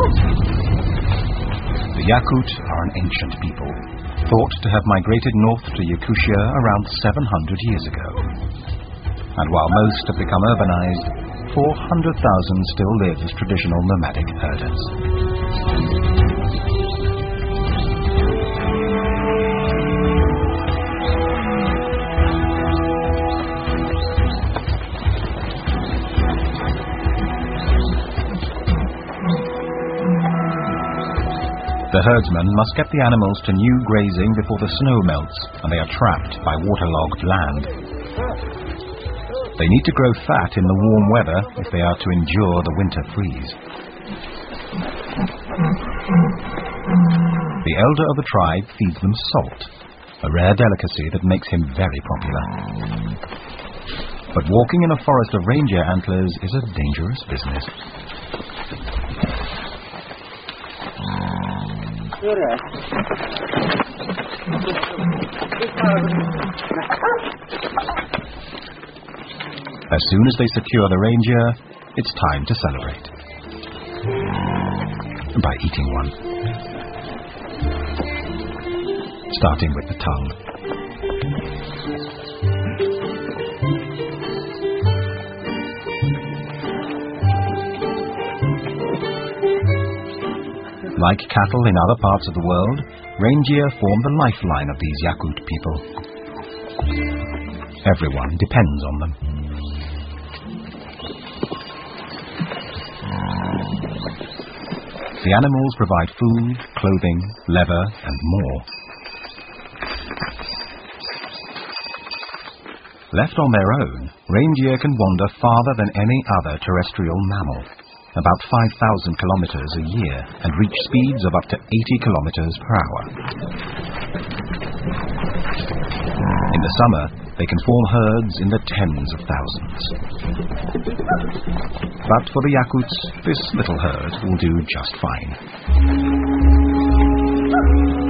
The Yakut are an ancient people, thought to have migrated north to Yakutia around 700 years ago. And while most have become urbanized, 400,000 still live as traditional nomadic herders. The herdsmen must get the animals to new grazing before the snow melts and they are trapped by waterlogged land. They need to grow fat in the warm weather if they are to endure the winter freeze. The elder of the tribe feeds them salt, a rare delicacy that makes him very popular. But walking in a forest of reindeer antlers is a dangerous business. As soon as they secure the reindeer, it's time to celebrate. By eating one. Starting with the tongue. Like cattle in other parts of the world, reindeer form the lifeline of these Yakut people. Everyone depends on them. The animals provide food, clothing, leather, and more. Left on their own, reindeer can wander farther than any other terrestrial mammal, about 5,000 kilometers a year, and reach speeds of up to 80 kilometers per hour. In the summer, they can form herds in the tens of thousands. But for the Yakuts, this little herd will do just fine.